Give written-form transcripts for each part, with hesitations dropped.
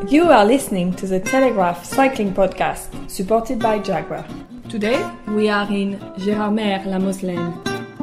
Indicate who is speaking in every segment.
Speaker 1: You are listening to the Telegraph Cycling Podcast, supported by Jaguar. Today, we are in Gérardmer-la-Moselaine.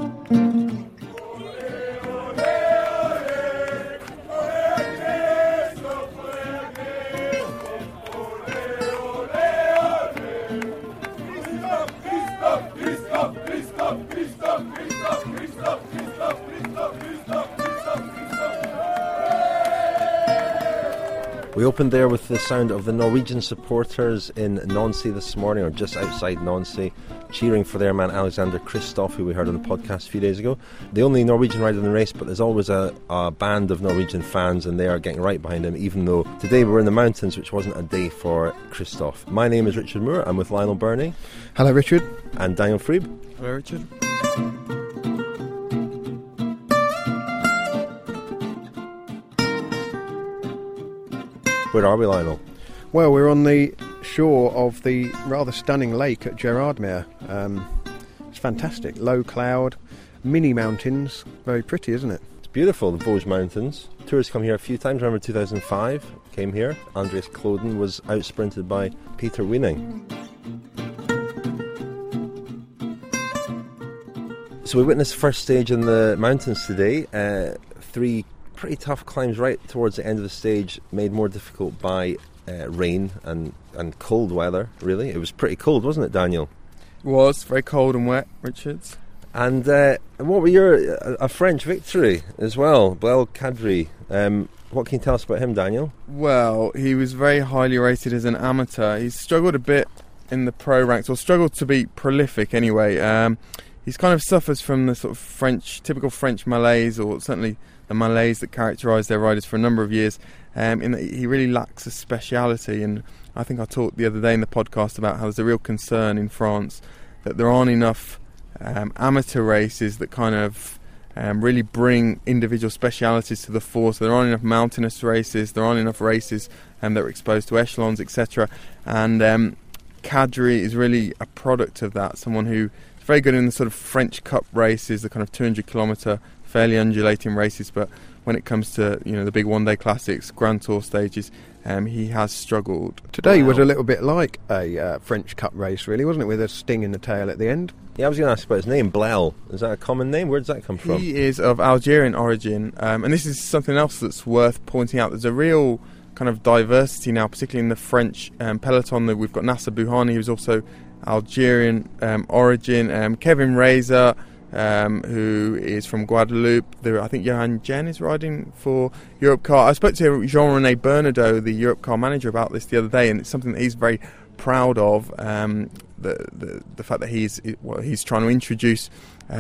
Speaker 2: We opened there with the sound of the Norwegian supporters in Nancy this morning, or just outside Nancy, cheering for their man Alexander Kristoff, who we heard on the podcast a few days ago. The only Norwegian rider in the race, but there's always a band of Norwegian fans, and they are getting right behind him, even though today we're in the mountains, which wasn't a day for Kristoff. My name is Richard Moore. I'm with Lionel Birnie.
Speaker 3: Hello, Richard.
Speaker 2: And Daniel Freeb.
Speaker 4: Hello, Richard.
Speaker 2: Where are we, Lionel?
Speaker 3: Well, we're on the shore of the rather stunning lake at Gérardmer. It's fantastic. Low cloud, mini mountains. Very pretty, isn't it?
Speaker 2: It's beautiful, the Vosges Mountains. Tourists come here a few times. Remember 2005 came here. Andreas Kloden was out-sprinted by Peter Weening. So we witnessed the first stage in the mountains today. Three pretty tough climbs right towards the end of the stage, made more difficult by rain and cold weather, really. It was pretty cold, wasn't it, Daniel?
Speaker 4: It was very cold and wet, Richards.
Speaker 2: And what were a French victory as well, Blaise Cadry. What can you tell us about him, Daniel?
Speaker 4: Well, he was very highly rated as an amateur. He's struggled a bit in the pro ranks, or struggled to be prolific anyway. He's kind of suffers from the sort of typical French malaise, or certainly the malaise that characterise their riders for a number of years, in that he really lacks a speciality. And I think I talked the other day in the podcast about how there's a real concern in France that there aren't enough amateur races that kind of really bring individual specialities to the fore. So there aren't enough mountainous races, there aren't enough races that are exposed to echelons, etc. And Cadry is really a product of that, someone who is very good in the sort of French Cup races, the kind of 200 kilometre fairly undulating races, but when it comes to the big one-day classics, Grand Tour stages, he has struggled.
Speaker 3: Today was a little bit like a French Cup race, really, wasn't it, with a sting in the tail at the end?
Speaker 2: Yeah, I was going to ask about his name, Blaise. Is that a common name? Where does that come from?
Speaker 4: He is of Algerian origin, and this is something else that's worth pointing out. There's a real kind of diversity now, particularly in the French peloton. We've got Nasser Bouhanni, who's also Algerian origin, Kevin Reza, who is from Guadeloupe. I think Johan Jen is riding for Europcar. I spoke to Jean-René Bernadeau, the Europcar manager, about this the other day, and it's something that he's very proud of, the fact that he's trying to introduce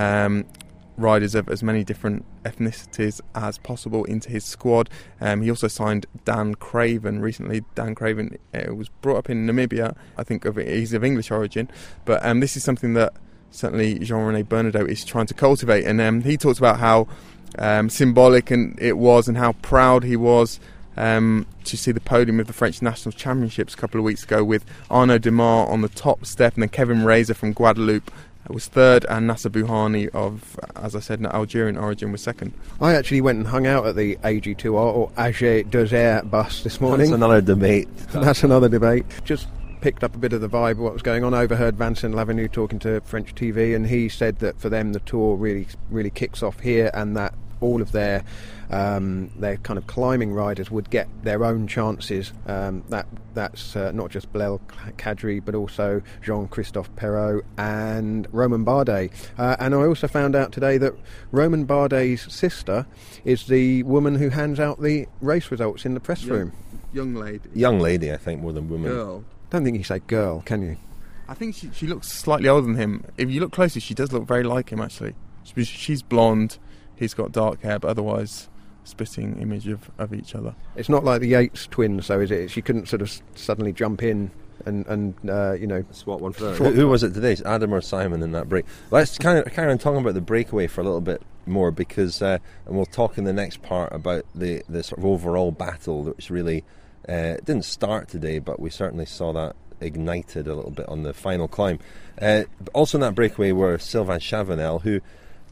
Speaker 4: riders of as many different ethnicities as possible into his squad. He also signed Dan Craven recently. Dan Craven was brought up in Namibia. I think he's of English origin, but this is something that certainly Jean-René Bernadeau is trying to cultivate, and he talked about how symbolic it was and how proud he was to see the podium of the French National Championships a couple of weeks ago, with Arnaud Demar on the top step, and then Kevin Reza from Guadeloupe was third, and Nasser Bouhanni of, as I said, Algerian origin was second.
Speaker 3: I actually went and hung out at the AG2R or AG2R bus this morning.
Speaker 2: That's another debate.
Speaker 3: That's another debate. Just picked up a bit of the vibe of what was going on. Overheard Vincent Lavenu talking to French TV, and he said that for them the tour really kicks off here, and that all of their kind of climbing riders would get their own chances. That's not just Blaise Cadry, but also Jean-Christophe Perrault and Romain Bardet. And I also found out today that Romain Bardet's sister is the woman who hands out the race results in the press room.
Speaker 4: Young lady.
Speaker 2: Young lady, I think, more than woman.
Speaker 4: Girl.
Speaker 3: Don't think you say girl, can you?
Speaker 4: I think she looks slightly older than him. If you look closely, she does look very like him, actually. She's blonde, he's got dark hair, but otherwise spitting image of each other.
Speaker 3: It's not like the Yates twins, though, is it? She couldn't sort of suddenly jump in and
Speaker 2: swap one for who was it today? Adam or Simon in that break? Let's carry on talking about the breakaway for a little bit more, because and we'll talk in the next part about the sort of overall battle, which really didn't start today, but we certainly saw that ignited a little bit on the final climb. Also in that breakaway were Sylvain Chavanel, who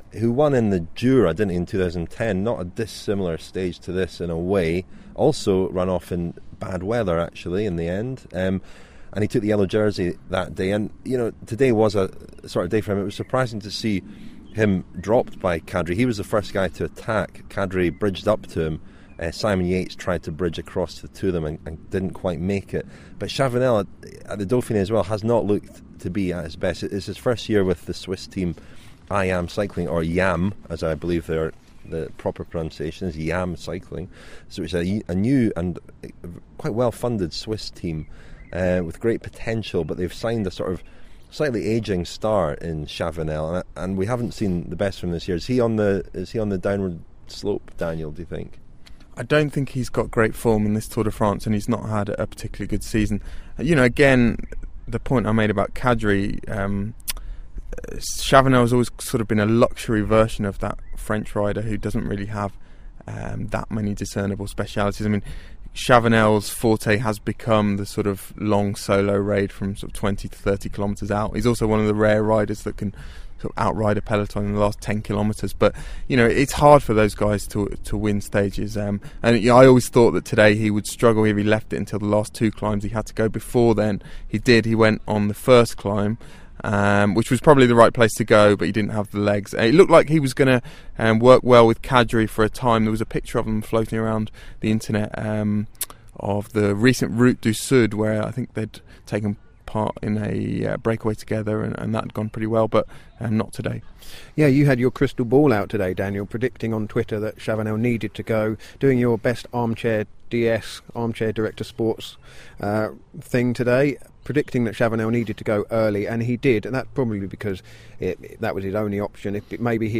Speaker 2: who won in the Jura, didn't he, in 2010? Not a dissimilar stage to this in a way. Also ran off in bad weather, actually, in the end. And he took the yellow jersey that day. And, today was a sort of day for him. It was surprising to see him dropped by Kadri. He was the first guy to attack. Kadri bridged up to him. Simon Yates tried to bridge across the two of them and didn't quite make it. But Chavanel at the Dauphiné as well has not looked to be at his best. It's his first year with the Swiss team IAM Cycling, or YAM, as I believe the proper pronunciation is, YAM Cycling. So it's a new and quite well-funded Swiss team with great potential, but they've signed a sort of slightly ageing star in Chavanel, and we haven't seen the best from him this year. Is he on the downward slope, Daniel, do you think?
Speaker 4: I don't think he's got great form in this Tour de France, and he's not had a particularly good season. Again, the point I made about Kadri, Chavanel has always sort of been a luxury version of that French rider who doesn't really have that many discernible specialities. I mean, Chavanel's forte has become the sort of long solo raid from sort of 20 to 30 kilometres out. He's also one of the rare riders that can sort of outride a peloton in the last 10 kilometres, but it's hard for those guys to win stages, and I always thought that today he would struggle if he left it until the last two climbs he had to go. Before then he went on the first climb, which was probably the right place to go, but he didn't have the legs. It looked like he was going to work well with Kadri for a time. There was a picture of them floating around the internet of the recent Route du Sud, where I think they'd taken part in a breakaway together, and that had gone pretty well, but not today.
Speaker 3: Yeah, you had your crystal ball out today, Daniel, predicting on Twitter that Chavanel needed to go, doing your best armchair DS, armchair director sports thing today, predicting that Chavanel needed to go early, and he did, and that's probably because that was his only option. If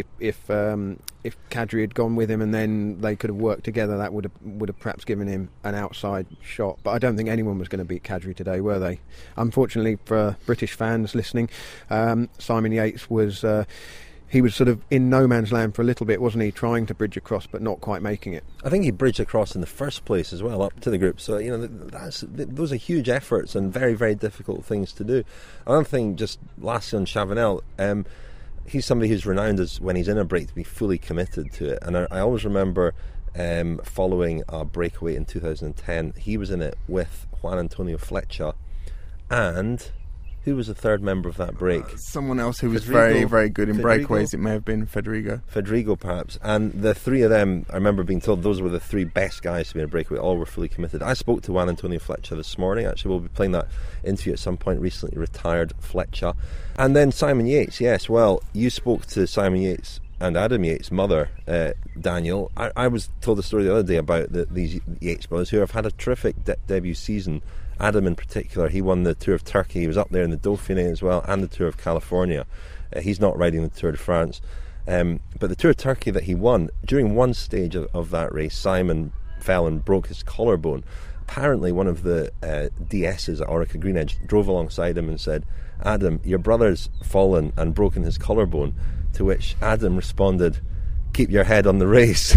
Speaker 3: Kadri had gone with him and then they could have worked together, that would have perhaps given him an outside shot. But I don't think anyone was going to beat Kadri today, were they? Unfortunately for British fans listening, Simon Yates was he was sort of in no man's land for a little bit, wasn't he? Trying to bridge across, but not quite making it.
Speaker 2: I think he bridged across in the first place as well, up to the group. So, those are huge efforts and very, very difficult things to do. Another thing, just lastly on Chavanel, he's somebody who's renowned as, when he's in a break, to be fully committed to it. And I always remember following a breakaway in 2010, he was in it with Juan Antonio Flecha and... who was the third member of that break?
Speaker 4: Someone else who was
Speaker 2: Federigo,
Speaker 4: very, very good in breakaways. It may have been Federigo.
Speaker 2: Federigo, perhaps. And the three of them, I remember being told those were the three best guys to be in a breakaway. All were fully committed. I spoke to Juan Antonio Flecha this morning. Actually, we'll be playing that interview at some point. Recently retired Flecha. And then Simon Yates. Yes, well, you spoke to Simon Yates and Adam Yates' mother, Daniel. I was told a story the other day about these Yates brothers who have had a terrific debut season. Adam in particular, he won the Tour of Turkey. He was up there in the Dauphiné as well, and the Tour of California. He's not riding the Tour de France. But the Tour of Turkey that he won, during one stage of that race, Simon fell and broke his collarbone. Apparently one of the DSs at Orica Greenedge drove alongside him and said, "Adam, your brother's fallen and broken his collarbone," to which Adam responded, "Keep your head on the race."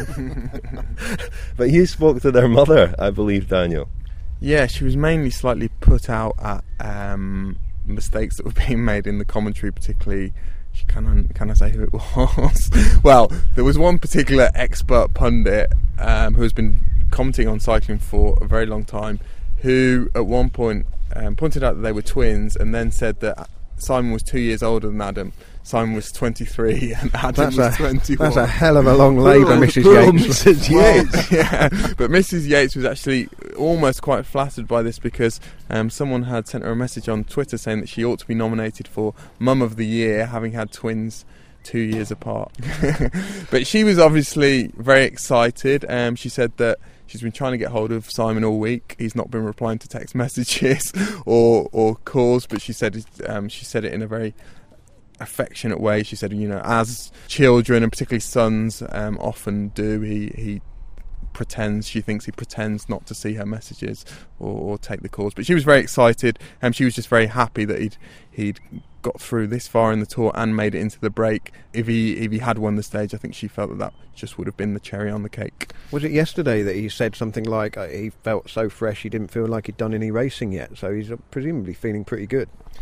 Speaker 2: But you spoke to their mother, I believe, Daniel.
Speaker 4: Yeah, she was mainly slightly put out at mistakes that were being made in the commentary, particularly. Can I say who it was? Well, there was one particular expert pundit who has been commenting on cycling for a very long time, who at one point pointed out that they were twins, and then said that Simon was 2 years older than Adam. Simon was 23 and Adam was 21.
Speaker 3: That's a hell of a long labour, Mrs. Yates.
Speaker 2: Mrs. Yates.
Speaker 4: Yeah, but Mrs. Yates was actually almost quite flattered by this, because someone had sent her a message on Twitter saying that she ought to be nominated for Mum of the Year, having had twins 2 years apart. But she was obviously very excited. She said that she's been trying to get hold of Simon all week. He's not been replying to text messages or calls, but she said it in a very affectionate way. She said, as children and particularly sons often do, she thinks he pretends not to see her messages or take the calls. But she was very excited, and she was just very happy that he'd got through this far in the Tour and made it into the break. If he had won the stage, I think she felt that just would have been the cherry on the cake.
Speaker 3: Was it yesterday that he said something like he felt so fresh he didn't feel like he'd done any racing yet, so he's presumably feeling pretty good?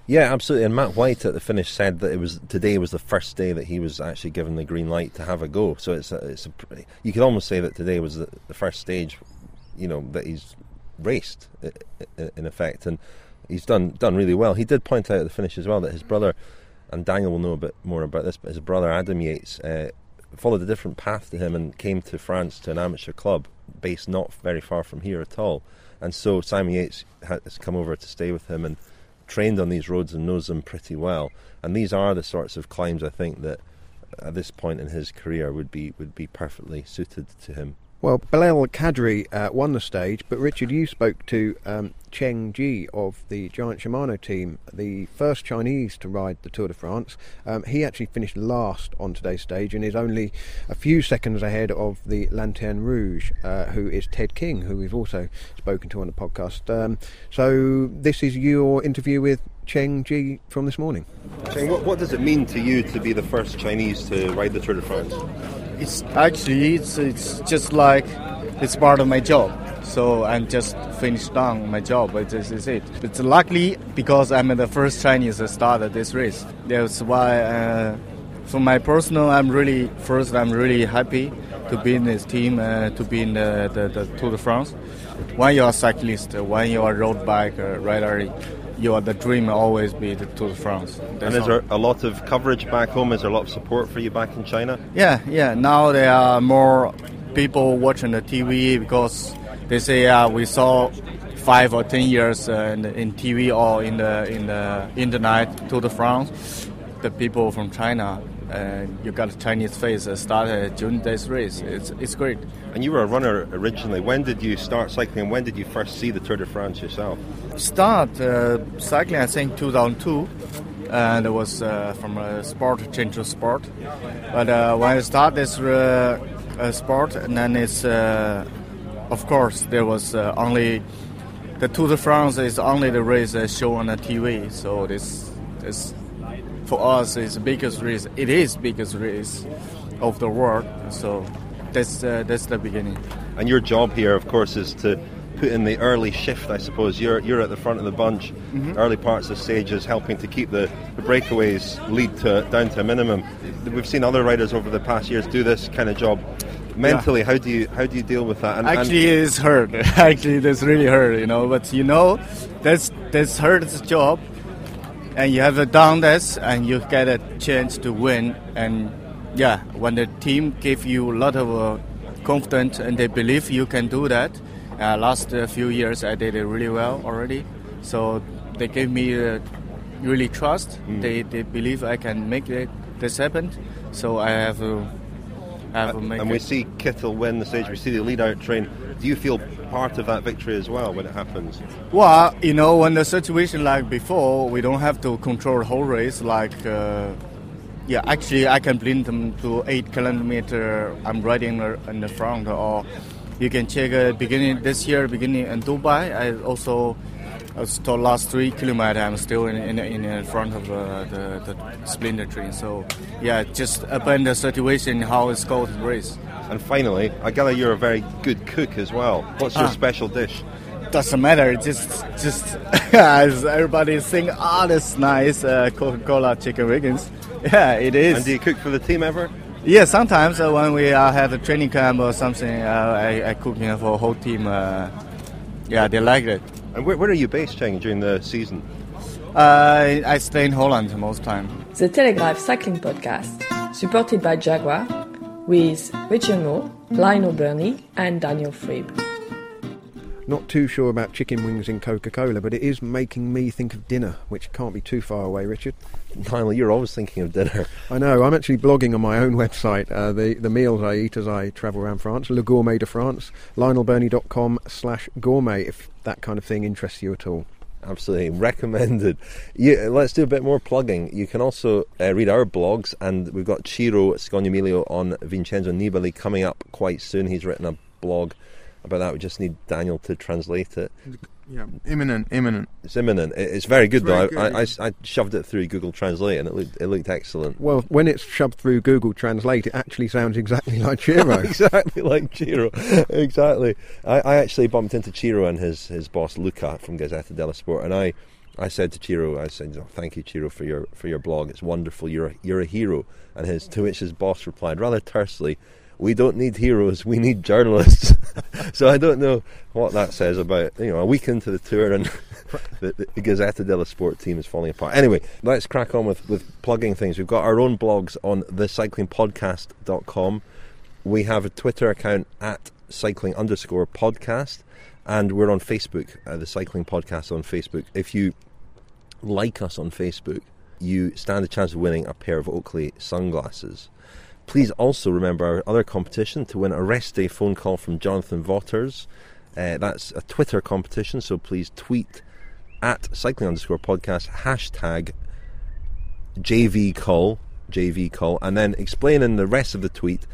Speaker 2: Yeah, absolutely. And Matt White at the finish said that today was the first day that he was actually given the green light to have a go. So you could almost say that today was the first stage, that he's raced in effect, and he's done really well. He did point out at the finish as well that his brother, and Daniel will know a bit more about this, but his brother Adam Yates followed a different path to him and came to France to an amateur club based not very far from here at all. And so Simon Yates has come over to stay with him and trained on these roads and knows them pretty well. And these are the sorts of climbs I think that at this point in his career would be perfectly suited to him.
Speaker 3: Well, Belal Kadri won the stage, but Richard, you spoke to Cheng Ji of the Giant Shimano team, the first Chinese to ride the Tour de France. He actually finished last on today's stage and is only a few seconds ahead of the Lanterne Rouge, who is Ted King, who we've also spoken to on the podcast. So this is your interview with Cheng Ji from this morning.
Speaker 2: Cheng, what does it mean to you to be the first Chinese to ride the Tour de France?
Speaker 5: It's just like it's part of my job. So I'm just finished on my job. This is it. It's luckily because I'm the first Chinese to start this race. That's why, for my personal, I'm really happy to be in this team, to be in the Tour de France. When you're a cyclist, when you're a road bike rider, the dream always be the Tour de France.
Speaker 2: And is there a lot of coverage back home? Is there a lot of support for you back in China?
Speaker 5: Yeah. Now there are more people watching the TV because they say we saw 5 or 10 years in TV or in the internet Tour de France. The people from China, you got a Chinese face start during this race. It's great.
Speaker 2: And you were a runner originally. When did you start cycling and when did you first see the Tour de France yourself?
Speaker 5: Start cycling, I think, 2002. And it was from a sport change to sport. But when I started this sport, and then it's, of course, there was only the Tour de France is only the race shown on the TV. So this for us is the biggest race. It is biggest race of the world. So that's the beginning.
Speaker 2: And your job here, of course, is to put in the early shift, I suppose. You're at the front of the bunch, early parts of the stages, helping to keep the breakaways lead down to a minimum. We've seen other riders over the past years do this kind of job. Mentally, how do you deal with that?
Speaker 5: Actually, it's hard. Actually, that's really hard, But that's hard job, and you have done this, and you get a chance to win. And when the team give you a lot of confidence and they believe you can do that. Last few years I did it really well already, so they gave me really trust. They believe I can make this happen, so I have to make it.
Speaker 2: And we see Kittel win the stage, we see the lead out train. Do you feel part of that victory as well when it happens?
Speaker 5: Well, when the situation like before, we don't have to control the whole race actually I can blend them to 8 kilometer. I'm riding in the front, or you can check beginning in Dubai. I also the last 3 kilometers I'm still in front of the splinter train. So just upon the situation how it's called the race.
Speaker 2: And finally, I gather you're a very good cook as well. What's your special dish?
Speaker 5: Doesn't matter. Just as everybody think, that's nice. Coca-Cola chicken wings. Yeah, it is.
Speaker 2: And do you cook for the team ever?
Speaker 5: Yeah, sometimes when we have a training camp or something, I cook for the whole team. They like it.
Speaker 2: And where are you based, Cheng, during the season?
Speaker 5: I stay in Holland most time.
Speaker 1: The Telegraph Cycling Podcast, supported by Jaguar, with Richard Moore, Lionel Burney and Daniel Friebe.
Speaker 3: Not too sure about chicken wings in Coca-Cola, but it is making me think of dinner, which can't be too far away, Richard.
Speaker 2: Lionel, you're always thinking of dinner.
Speaker 3: I know, I'm actually blogging on my own website the meals I eat as I travel around France, Le Gourmet de France, lionelburney.com/gourmet, if that kind of thing interests you at all.
Speaker 2: Absolutely, recommended. Let's do a bit more plugging. You can also read our blogs, and we've got Ciro Scognamiglio on Vincenzo Nibali coming up quite soon. He's written a blog about that. We just need Daniel to translate it.
Speaker 4: Yeah, imminent.
Speaker 2: It's imminent. It's very good, though.
Speaker 4: Very good.
Speaker 2: I shoved it through Google Translate and it looked excellent.
Speaker 3: Well, when it's shoved through Google Translate, it actually sounds exactly like Ciro.
Speaker 2: Exactly like Ciro. Exactly. I actually bumped into Ciro and his boss Luca from Gazzetta dello Sport, and I I said to Ciro, thank you, Ciro, for your blog. It's wonderful. You're a hero. And to which his boss replied rather tersely, "We don't need heroes. We need journalists." So I don't know what that says about a week into the tour and the Gazzetta dello Sport team is falling apart. Anyway, let's crack on with plugging things. We've got our own blogs on thecyclingpodcast.com. We have a Twitter account at cycling_podcast. And we're on Facebook, the Cycling Podcast on Facebook. If you like us on Facebook, you stand a chance of winning a pair of Oakley sunglasses. Please also remember our other competition to win a rest day phone call from Jonathan Vaughters. That's a Twitter competition, so please tweet at cycling_podcast, hashtag JV call, and then explain in the rest of the tweet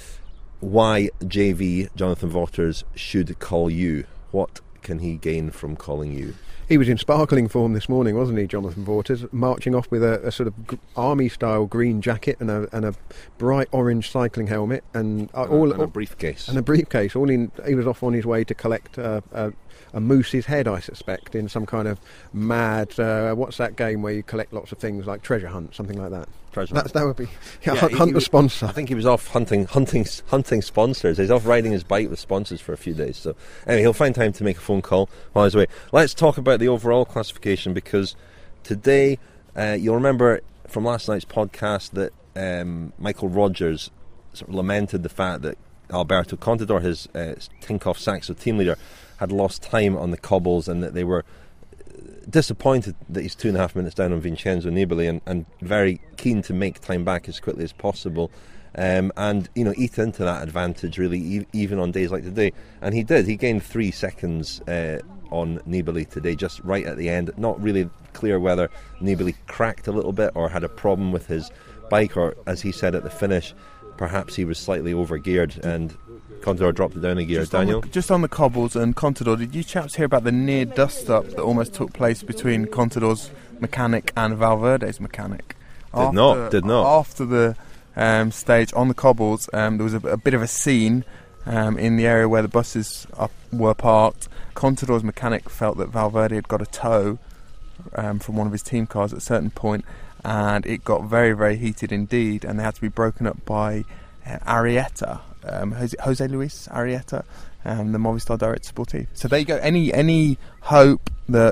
Speaker 2: why JV, Jonathan Vaughters, should call you. What can he gain from calling you?
Speaker 3: He was in sparkling form this morning, wasn't he, Jonathan Vaughters, marching off with a sort of army-style green jacket and a bright orange cycling helmet and
Speaker 2: a briefcase.
Speaker 3: And a briefcase. He was off on his way to collect a moose's head, I suspect, in some kind of mad. What's that game where you collect lots of things like Treasure Hunt, something like that? That would be hunt a sponsor.
Speaker 2: I think he was off hunting sponsors. He's off riding his bike with sponsors for a few days. So anyway, he'll find time to make a phone call while he's away. Let's talk about the overall classification, because today you'll remember from last night's podcast that Michael Rogers sort of lamented the fact that Alberto Contador, his Tinkoff Saxo team leader, had lost time on the cobbles, and that they were disappointed that he's 2.5 minutes down on Vincenzo Nibali, and very keen to make time back as quickly as possible, and eat into that advantage really, even on days like today. And he did. He gained 3 seconds on Nibali today, just right at the end. Not really clear whether Nibali cracked a little bit or had a problem with his bike, or, as he said at the finish, perhaps he was slightly overgeared and Contador dropped it down a gear. Daniel?
Speaker 4: Just on the cobbles and Contador, did you chaps hear about the near dust-up that almost took place between Contador's mechanic and Valverde's mechanic?
Speaker 2: Did not.
Speaker 4: After the stage on the cobbles, there was a bit of a scene in the area where the buses were parked. Contador's mechanic felt that Valverde had got a tow from one of his team cars at a certain point, and it got very, very heated indeed, and they had to be broken up by Arrieta, Jose Luis Arrieta, the Movistar Director Sportif. So there you go. Any hope that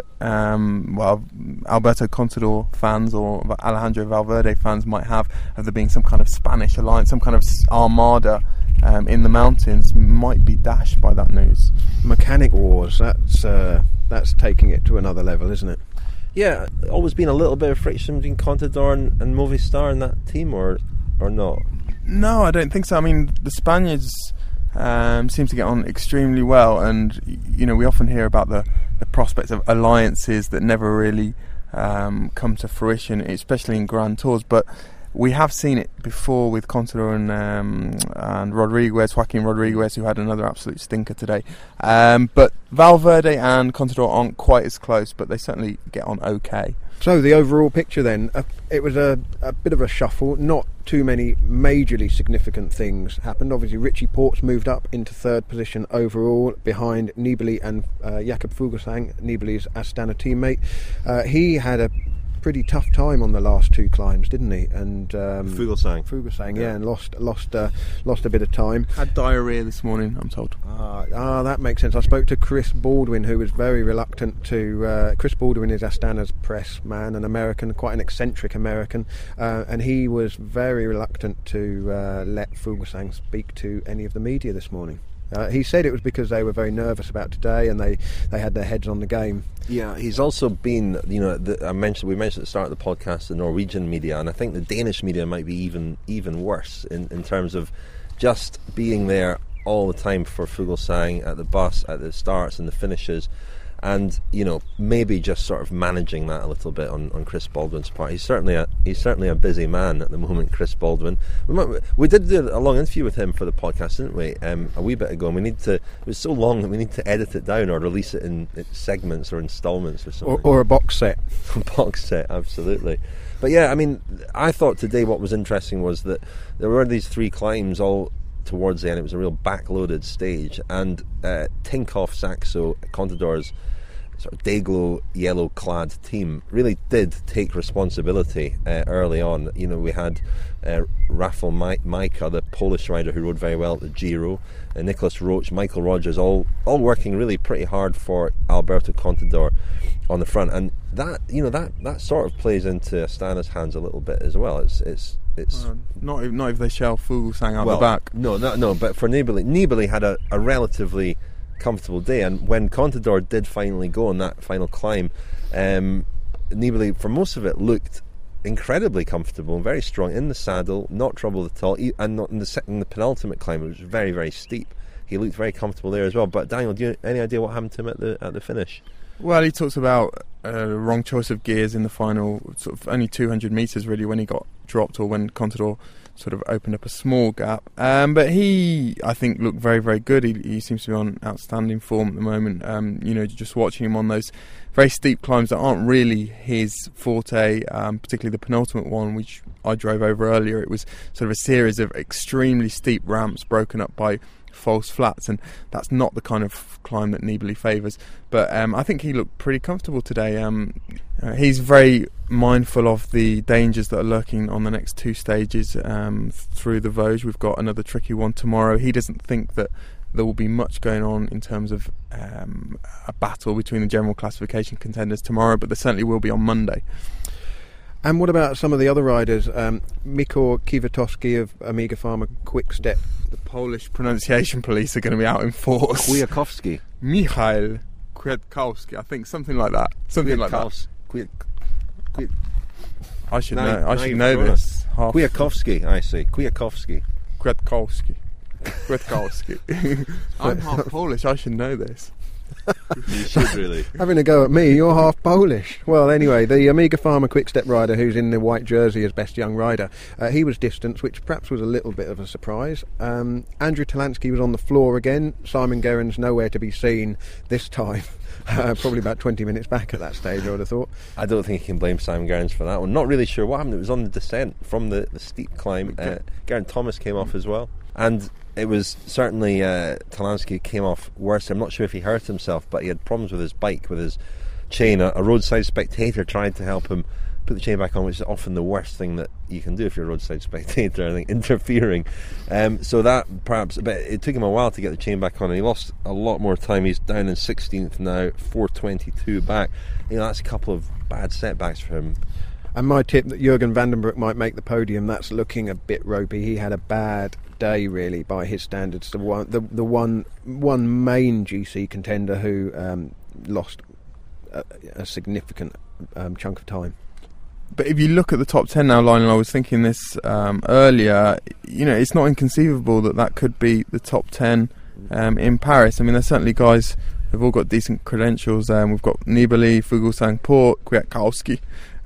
Speaker 4: Alberto Contador fans or Alejandro Valverde fans might have of there being some kind of Spanish alliance, some kind of armada in the mountains, might be dashed by that news.
Speaker 3: Mechanic wars, that's taking it to another level, isn't it?
Speaker 2: Yeah, always been a little bit of friction between Contador and Movistar in that team, or not?
Speaker 4: No, I don't think so. I mean, the Spaniards seem to get on extremely well, and we often hear about the prospects of alliances that never really come to fruition, especially in Grand Tours. But we have seen it before with Contador and Rodriguez, Joaquin Rodriguez, who had another absolute stinker today. But Valverde and Contador aren't quite as close, but they certainly get on okay.
Speaker 3: So the overall picture then, it was a bit of a shuffle. Not too many majorly significant things happened. Obviously Richie Portes moved up into third position overall behind Nibali and Jakob Fuglsang, Nibali's Astana teammate. He had a pretty tough time on the last 2 climbs, didn't he? And Fuglsang, yeah, and lost a bit of time.
Speaker 4: Had diarrhea this morning, I'm told.
Speaker 3: That makes sense. I spoke to Chris Baldwin, who was very reluctant to. Chris Baldwin is Astana's press man, an American, quite an eccentric American, and he was very reluctant to let Fuglsang speak to any of the media this morning. He said it was because they were very nervous about today and they had their heads on the game.
Speaker 2: Yeah, he's also been, we mentioned at the start of the podcast the Norwegian media, and I think the Danish media might be even worse in terms of just being there all the time for Fuglsang at the bus, at the starts and the finishes, and maybe just sort of managing that a little bit on Chris Baldwin's part. He's certainly a busy man at the moment, Chris Baldwin. We did do a long interview with him for the podcast, didn't we? A wee bit ago. And it was so long that we need to edit it down or release it in segments or installments or something.
Speaker 3: Or a box set.
Speaker 2: A box set, absolutely. But yeah, I mean, I thought today what was interesting was that there were these 3 climbs all towards the end. It was a real backloaded stage, and Tinkoff Saxo Contador's sort of day-glow yellow-clad team really did take responsibility early on. You know, we had Rafał Majka, the Polish rider who rode very well at the Giro, Nicholas Roach, Michael Rogers, all working really pretty hard for Alberto Contador on the front, and that, you know, that sort of plays into Astana's hands a little bit as well. It's
Speaker 4: not if they shell Fuglsang out the back.
Speaker 2: No. But for Nibali had a relatively comfortable day, and when Contador did finally go on that final climb, Nibali for most of it looked incredibly comfortable and very strong in the saddle, not troubled at all, and not in the penultimate climb, which was very, very steep. He looked very comfortable there as well. But Daniel, do you have any idea what happened to him at the finish?
Speaker 4: Well, he talks about wrong choice of gears in the final sort of only 200 metres really, when he got dropped, or when Contador sort of opened up a small gap. But he, I think, looked very, very good. He seems to be on outstanding form at the moment. You know, just watching him on those very steep climbs that aren't really his forte, particularly the penultimate one, which I drove over earlier. It was sort of a series of extremely steep ramps broken up by false flats, and that's not the kind of climb that Nibali favours. But I think he looked pretty comfortable today. He's very mindful of the dangers that are lurking on the next two stages through the Vosges. We've got another tricky one tomorrow. He doesn't think that there will be much going on in terms of a battle between the general classification contenders tomorrow, but there certainly will be on Monday.
Speaker 3: And what about some of the other riders? Mikor Kwiatkowski of Omega Pharma Quick-Step.
Speaker 4: The Polish pronunciation police are going to be out in force.
Speaker 2: Kwiatkowski.
Speaker 4: Michał Kwiatkowski, I think, something like that. I should know this.
Speaker 2: Kwiatkowski, I say. Kwiatkowski.
Speaker 4: I'm half Polish, I should know this.
Speaker 2: You should really.
Speaker 3: Having a go at me, you're half Polish. Well, anyway, the Omega Pharma Quick-Step rider who's in the white jersey as best young rider, he was distanced, which perhaps was a little bit of a surprise. Andrew Talansky was on the floor again. Simon Gerrans nowhere to be seen this time. Probably about 20 minutes back at that stage, I would have thought.
Speaker 2: I don't think you can blame Simon Gerrans for that one. Not really sure what happened. It was on the descent from the steep climb. Geraint Thomas came off as well. And it was certainly Talansky came off worse. I'm not sure if he hurt himself, but he had problems with his bike, with his chain. A roadside spectator tried to help him put the chain back on, which is often the worst thing that you can do if you're a roadside spectator, I think, interfering. So that perhaps, but it took him a while to get the chain back on, and he lost a lot more time. He's down in 16th now, 4:22 back. You know, that's a couple of bad setbacks for him.
Speaker 3: And my tip that Jürgen van den Broek might make the podium, that's looking a bit ropey. He had a bad day, really, by his standards. The one main GC contender who lost a significant chunk of time.
Speaker 4: But if you look at the top 10 now, Lionel, I was thinking this earlier, you know, it's not inconceivable that could be the top 10 in Paris. I mean, there's certainly guys who've all got decent credentials. We've got Nibali, Fuglsang, Port, Kwiatkowski,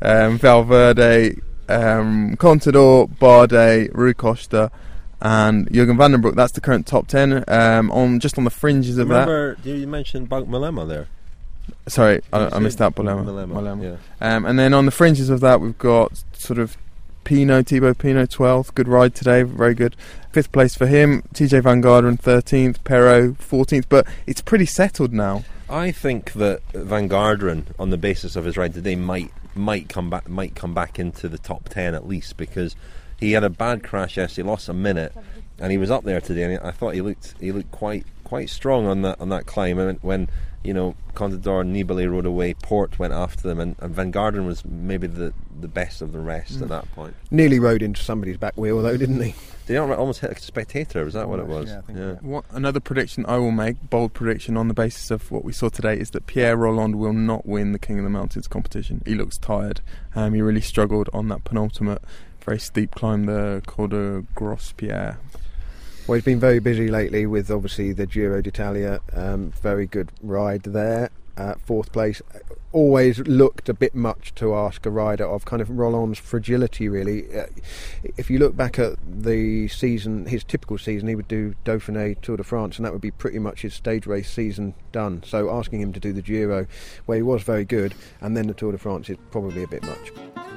Speaker 4: Valverde, Contador, Bardet, Rui Costa, and Jürgen van den Broek. That's the current top 10. On the fringes of
Speaker 2: that. Did you mention Bouk Mollema there?
Speaker 4: Sorry, I missed out Mollema.
Speaker 2: Yeah.
Speaker 4: And then on the fringes of that, we've got sort of Thibaut Pinot 12th, good ride today, very good. 5th place for him. TJ Van Garderen 13th, Perrault 14th, but it's pretty settled now.
Speaker 2: I think that Van Garderen, on the basis of his ride today, might come back into the top 10 at least, because he had a bad crash yesterday, lost a minute, and he was up there today, and I thought he looked quite strong on that climb. And when you know, Contador and Nibali rode away, Port went after them, and Van Garderen was maybe the best of the rest at that point.
Speaker 3: Nearly rode into somebody's back wheel though, didn't he?
Speaker 2: Did he almost hit a spectator? Was that what it was?
Speaker 3: Yeah, I think
Speaker 4: Another prediction I will make, bold prediction on the basis of what we saw today, is that Pierre Rolland will not win the King of the Mountains competition. He looks tired. He really struggled on that penultimate, very steep climb, the Col de Gros-Pierre.
Speaker 3: Well, he's been very busy lately with obviously the Giro d'Italia. Very good ride there. 4th place. Always looked a bit much to ask a rider of kind of Rolland's fragility, really. If you look back at the season, his typical season, he would do Dauphiné, Tour de France, and that would be pretty much his stage race season done. So asking him to do the Giro, where he was very good, and then the Tour de France is probably a bit much.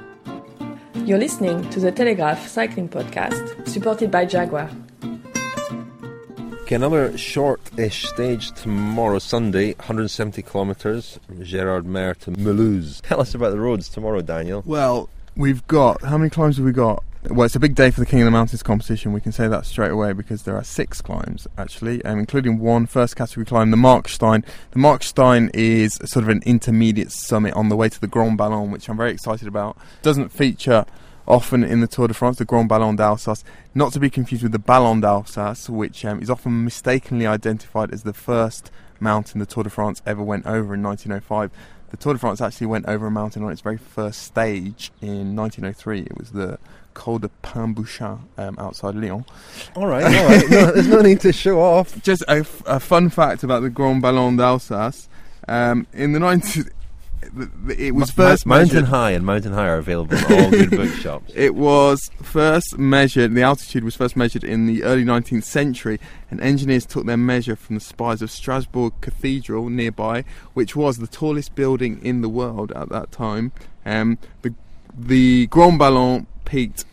Speaker 1: You're listening to the Telegraph Cycling Podcast, supported by Jaguar.
Speaker 2: Okay, another short-ish stage tomorrow, Sunday, 170 kilometres, Gérardmer to Mulhouse. Tell us about the roads tomorrow, Daniel.
Speaker 4: Well, we've got... How many climbs have we got? Well, it's a big day for the King of the Mountains competition. We can say that straight away because there are 6 climbs, actually, including one first category climb, the Markstein. The Markstein is sort of an intermediate summit on the way to the Grand Ballon, which I'm very excited about. Doesn't feature often in the Tour de France, the Grand Ballon d'Alsace, not to be confused with the Ballon d'Alsace, which is often mistakenly identified as the first mountain the Tour de France ever went over in 1905. The Tour de France actually went over a mountain on its very first stage in 1903. It was the Col de Pain-Bouchon outside Lyon.
Speaker 2: All right. No, there's no need to show off.
Speaker 4: Just a fun fact about the Grand Ballon d'Alsace. In the 90s... It was first
Speaker 2: Mountain
Speaker 4: measured.
Speaker 2: High and Mountain High are available in all good bookshops.
Speaker 4: It was first measured. The altitude was first measured in the early 19th century, and engineers took their measure from the spires of Strasbourg Cathedral nearby, which was the tallest building in the world at that time. The Grand Ballon peaked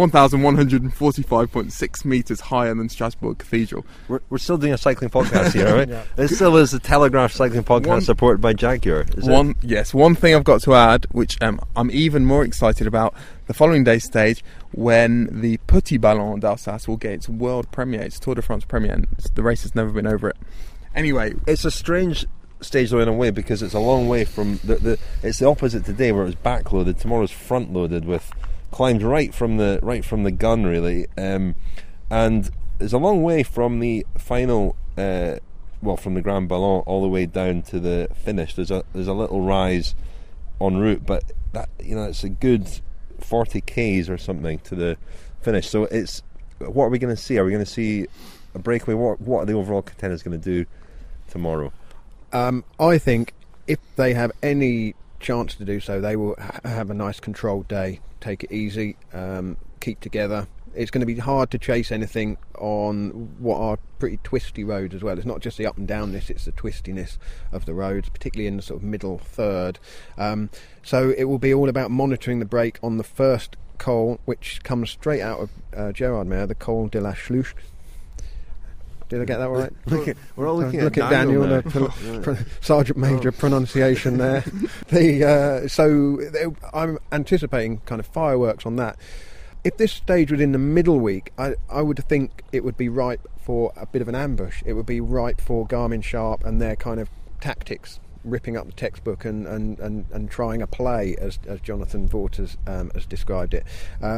Speaker 4: 1,145.6 metres higher than Strasbourg Cathedral.
Speaker 2: We're still doing a cycling podcast here, right?
Speaker 3: Yeah.
Speaker 2: It still is a Telegraph cycling podcast supported by Jaguar.
Speaker 4: One thing I've got to add, which I'm even more excited about, the following day's stage, when the Petit Ballon d'Alsace will get its world premiere, its Tour de France premiere, and the race has never been over it. Anyway,
Speaker 2: It's a strange stage though in a way because it's a long way from it's the opposite today where it was backloaded. Tomorrow's front loaded with climbed right from the gun really, and it's a long way from the final from the Grand Ballon all the way down to the finish. There's a little rise en route, but that it's a good 40 k's or something to the finish. So it's what are we going to see? Are we going to see a breakaway? What are the overall contenders going to do tomorrow?
Speaker 3: I think if they have any chance to do so, they will have a nice controlled day, take it easy, keep together. It's going to be hard to chase anything on what are pretty twisty roads as well. It's not just the up and downness, it's the twistiness of the roads, particularly in the sort of middle third. So it will be all about monitoring the break on the first col, which comes straight out of Gérardmer, the Col de la Schlucht. Did I get that right?
Speaker 2: We're all looking
Speaker 3: Look
Speaker 2: at
Speaker 3: at Daniel,
Speaker 2: the
Speaker 3: Sergeant Major pronunciation there. I'm anticipating kind of fireworks on that. If this stage was in the middle week, I would think it would be ripe for a bit of an ambush. It would be ripe for Garmin Sharp and their kind of tactics, ripping up the textbook and trying a play, as Jonathan Vaught has described it.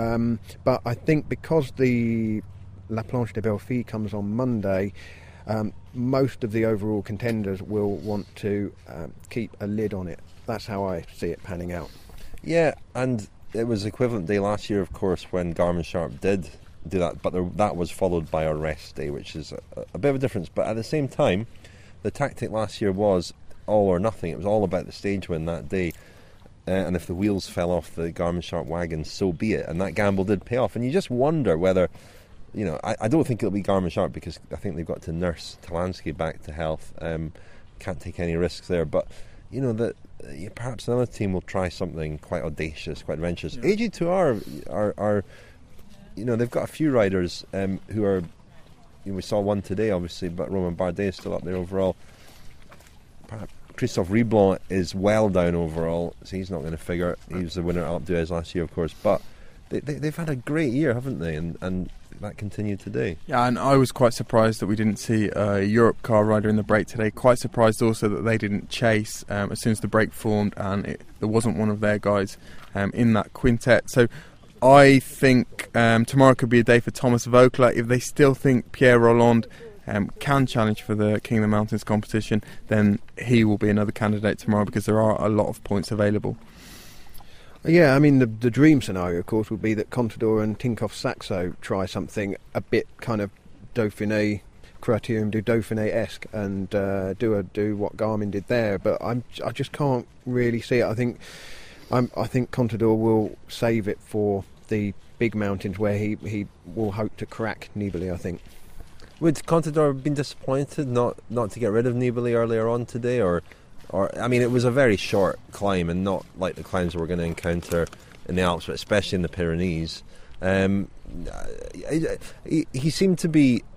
Speaker 3: But I think because the La Planche de Belleville comes on Monday, most of the overall contenders will want to keep a lid on it. That's how I see it panning out.
Speaker 2: Yeah, and it was equivalent day last year, of course, when Garmin Sharp did do that, but that was followed by a rest day, which is a bit of a difference. But at the same time, the tactic last year was all or nothing. It was all about the stage win that day. And if the wheels fell off the Garmin Sharp wagon, so be it. And that gamble did pay off. And you just wonder whether... I don't think it'll be Garmin Sharp because I think they've got to nurse Talansky back to health. Can't take any risks there. But, that perhaps another team will try something quite audacious, quite adventurous. Yeah. AG2R are they've got a few riders who are... we saw one today, obviously, but Romain Bardet is still up there overall. Perhaps Christophe Riblon is well down overall, so he's not going to figure. He was the winner at Alpe d'Huez last year, of course. But they've had a great year, haven't they? And that continued today. Yeah,
Speaker 4: and I was quite surprised that we didn't see a Europe car rider in the break today. Quite surprised also that they didn't chase as soon as the break formed, and there wasn't one of their guys in that quintet. So I think tomorrow could be a day for Thomas Voeckler. If they still think Pierre Rolland can challenge for the King of the Mountains competition, then he will be another candidate tomorrow because there are a lot of points available.
Speaker 3: Yeah, I mean, the dream scenario, of course, would be that Contador and Tinkoff Saxo try something a bit kind of Dauphiné, Criterium du Dauphiné-esque and do what Garmin did there. But I just can't really see it. I think Contador will save it for the big mountains where he will hope to crack Nibali, I think.
Speaker 2: Would Contador have been disappointed not to get rid of Nibali earlier on today, or I mean, it was a very short climb and not like the climbs we're going to encounter in the Alps, but especially in the Pyrenees. He seemed to be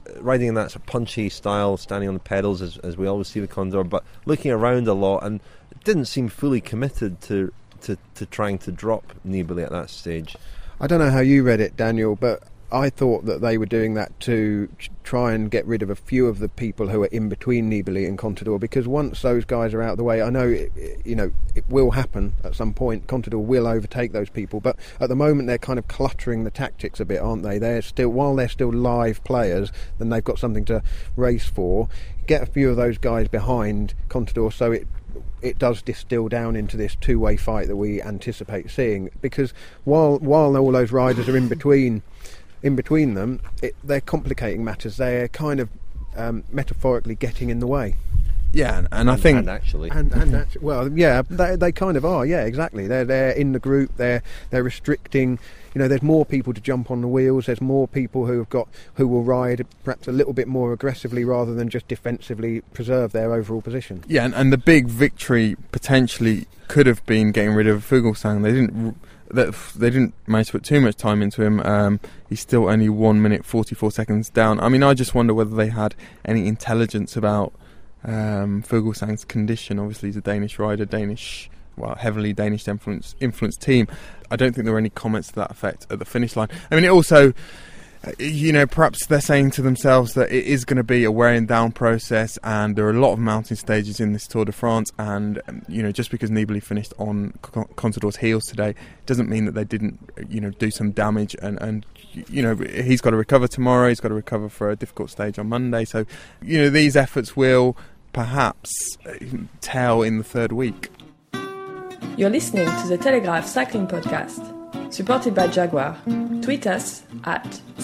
Speaker 2: riding in that sort of punchy style, standing on the pedals as we always see with Contador, but looking around a lot, and didn't seem fully committed to trying to drop Nibali at that stage.
Speaker 3: I don't know how you read it, Daniel, but I thought that they were doing that to try and get rid of a few of the people who are in between Nibali and Contador, because once those guys are out of the way, I know it will happen at some point. Contador will overtake those people, but at the moment they're kind of cluttering the tactics a bit, aren't they? While they're still live players, then they've got something to race for. Get a few of those guys behind Contador so it does distill down into this two-way fight that we anticipate seeing, because while all those riders are in between them, they're complicating matters. They're kind of metaphorically getting in the way.
Speaker 2: Yeah, and I think... And actually.
Speaker 3: Well, yeah, they kind of are, yeah, exactly. They're in the group, they're restricting... there's more people to jump on the wheels, there's more people who will ride perhaps a little bit more aggressively rather than just defensively preserve their overall position.
Speaker 4: Yeah, and the big victory potentially could have been getting rid of Fuglsang. They didn't manage to put too much time into him. He's still only 1 minute 44 seconds down. I mean, I just wonder whether they had any intelligence about Fuglsang's condition. Obviously, he's a Danish rider, heavily Danish influenced team. I don't think there were any comments to that effect at the finish line. I mean, it also, perhaps they're saying to themselves that it is going to be a wearing down process, and there are a lot of mountain stages in this Tour de France, and just because Nibali finished on Contador's heels today doesn't mean that they didn't do some damage, and he's got to recover tomorrow, he's got to recover for a difficult stage on Monday, so these efforts will perhaps tell in the third week.
Speaker 1: You're listening to the Telegraph Cycling Podcast, supported by Jaguar. Tweet us at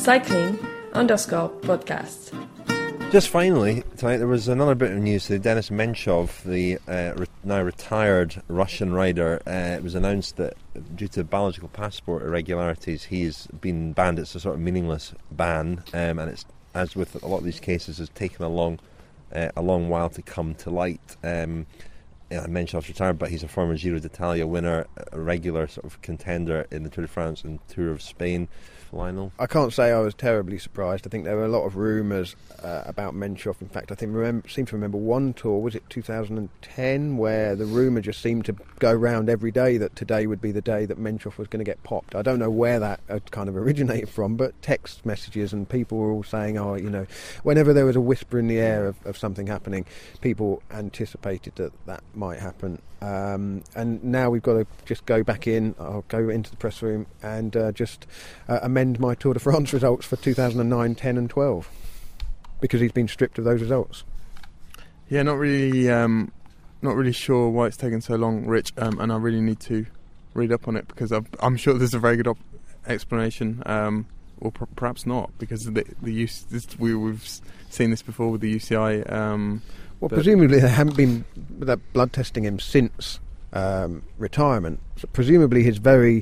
Speaker 1: cycling_podcast.
Speaker 2: Just finally, tonight there was another bit of news. Denis Menchov, the now retired Russian rider, it was announced that due to biological passport irregularities, he's been banned. It's a sort of meaningless ban, and it's, as with a lot of these cases, has taken a long while to come to light. Menchov's retired, but he's a former Giro d'Italia winner, a regular sort of contender in the Tour de France and Tour of Spain. Lionel?
Speaker 3: I can't say I was terribly surprised. I think there were a lot of rumours about Menchov. In fact, I seem to remember one tour, was it 2010, where the rumour just seemed to go round every day that today would be the day that Menchov was going to get popped. I don't know where that kind of originated from, but text messages and people were all saying, whenever there was a whisper in the air of something happening, people anticipated that might happen. And now we've got to just go back in. I'll go into the press room and just amend my Tour de France results for 2009, 10 and 12, because he's been stripped of those results.
Speaker 4: Yeah, not really sure why it's taken so long, Rich, and I really need to read up on it, because I'm sure there's a very good explanation, or perhaps not, because we've seen this before with the UCI.
Speaker 3: Well, presumably there haven't been that blood testing him since retirement. So presumably his very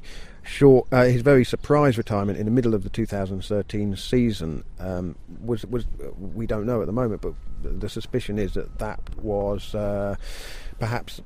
Speaker 3: surprise retirement in the middle of the 2013 season was we don't know at the moment, but the suspicion is that was perhaps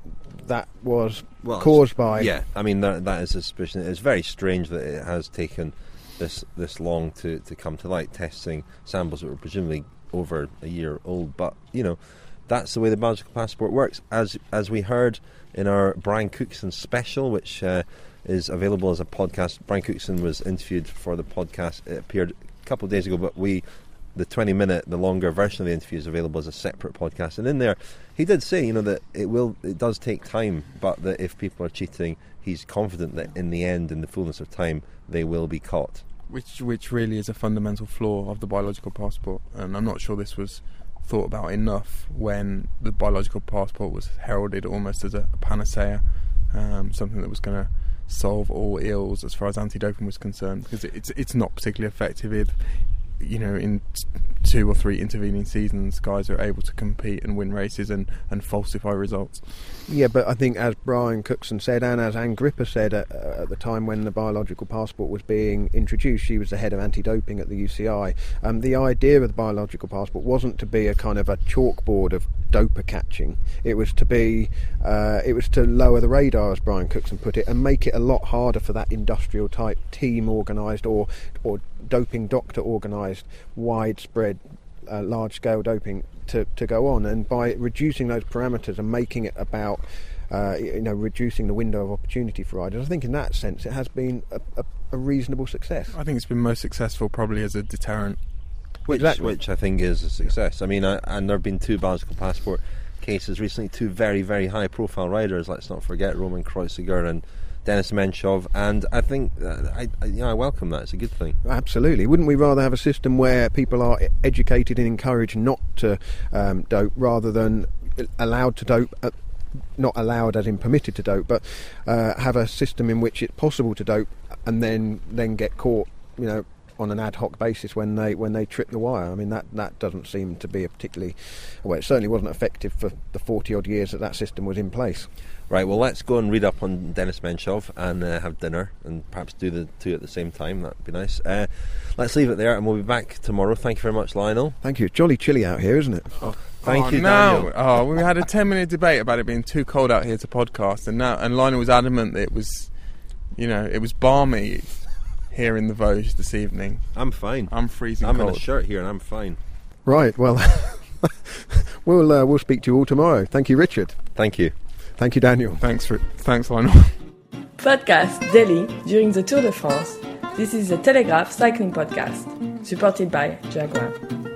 Speaker 3: caused by.
Speaker 2: Yeah, I mean that is a suspicion. It's very strange that it has taken this long to come to light. Testing samples that were presumably over a year old, but that's the way the biological passport works. As we heard in our Brian Cookson special, which is available as a podcast. Brian Cookson was interviewed for the podcast. It appeared a couple of days ago, but the 20-minute, the longer version of the interview is available as a separate podcast. And in there, he did say, that it does take time, but that if people are cheating, he's confident that in the end, in the fullness of time, they will be caught.
Speaker 4: Which really is a fundamental flaw of the biological passport, and I'm not sure this was thought about enough when the biological passport was heralded almost as a panacea, something that was going to solve all ills as far as anti-doping was concerned, because it's not particularly effective if in 2 or 3 intervening seasons guys are able to compete and win races and falsify results.
Speaker 3: Yeah, but I think, as Brian Cookson said, and as Anne Gripper said at the time when the biological passport was being introduced, she was the head of anti-doping at the UCI. The idea of the biological passport wasn't to be a kind of a chalkboard of doper catching. It was to lower the radar, as Brian Cookson put it, and make it a lot harder for that industrial type team organised or doping doctor organised widespread large-scale doping to go on, and by reducing those parameters and making it about reducing the window of opportunity for riders, I think in that sense it has been a reasonable success.
Speaker 4: I think it's been most successful probably as a deterrent.
Speaker 2: Which I think is a success. I mean, and there have been 2 biological passport cases recently, 2 very, very high-profile riders. Let's not forget Roman Kreuziger and Denis Menchov, and I think I welcome that. It's a good thing.
Speaker 3: Absolutely. Wouldn't we rather have a system where people are educated and encouraged not to dope, rather than allowed to dope? Not allowed as in permitted to dope, but have a system in which it's possible to dope and then get caught, on an ad hoc basis when they trip the wire. I mean, that doesn't seem to be a particularly... Well, it certainly wasn't effective for the 40-odd years that system was in place.
Speaker 2: Right, well, let's go and read up on Denis Menchov and have dinner and perhaps do the 2 at the same time. That would be nice. Let's leave it there and we'll be back tomorrow. Thank you very much, Lionel.
Speaker 3: Thank you. It's jolly chilly out here, isn't it?
Speaker 2: Thank you,
Speaker 4: no.
Speaker 2: Daniel.
Speaker 4: We had a 10-minute debate about it being too cold out here to podcast, and Lionel was adamant that it was, it was balmy here in the Vosges this evening.
Speaker 2: I'm fine.
Speaker 4: I'm freezing
Speaker 2: I'm
Speaker 4: cold.
Speaker 2: in a shirt here and I'm fine.
Speaker 3: Right, well, we'll speak to you all tomorrow. Thank you, Richard.
Speaker 2: Thank you.
Speaker 3: Thank you, Daniel.
Speaker 4: Thanks, Lionel.
Speaker 1: Podcast daily during the Tour de France. This is the Telegraph Cycling Podcast, supported by Jaguar.